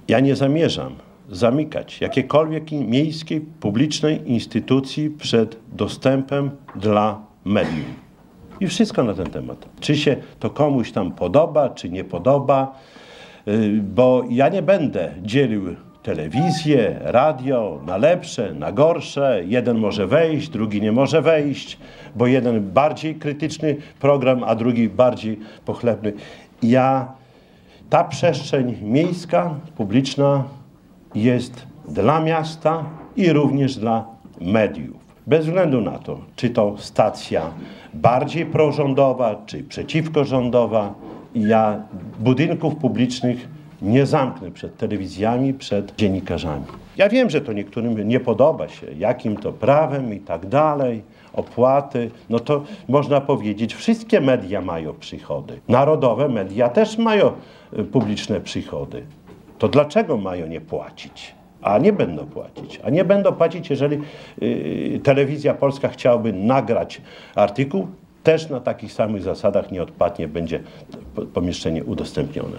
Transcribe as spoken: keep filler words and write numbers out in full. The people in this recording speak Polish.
Ja nie zamierzam zamykać jakiejkolwiek miejskiej, publicznej instytucji przed dostępem dla medium. I wszystko na ten temat. Czy się to komuś tam podoba, czy nie podoba, bo ja nie będę dzielił telewizję, radio na lepsze, na gorsze. Jeden może wejść, drugi nie może wejść, bo jeden bardziej krytyczny program, a drugi bardziej pochlebny. Ja, ta przestrzeń miejska, publiczna jest dla miasta i również dla mediów. Bez względu na to, czy to stacja bardziej prorządowa, czy przeciwkorządowa, ja budynków publicznych nie zamknę przed telewizjami, przed dziennikarzami. Ja wiem, że to niektórym nie podoba się, jakim to prawem i tak dalej, opłaty. No to można powiedzieć, wszystkie media mają przychody. Narodowe media też mają publiczne przychody. To dlaczego mają nie płacić? A nie będą płacić. A nie będą płacić, jeżeli y, Telewizja Polska chciałaby nagrać artykuł, też na takich samych zasadach nieodpłatnie będzie pomieszczenie udostępnione.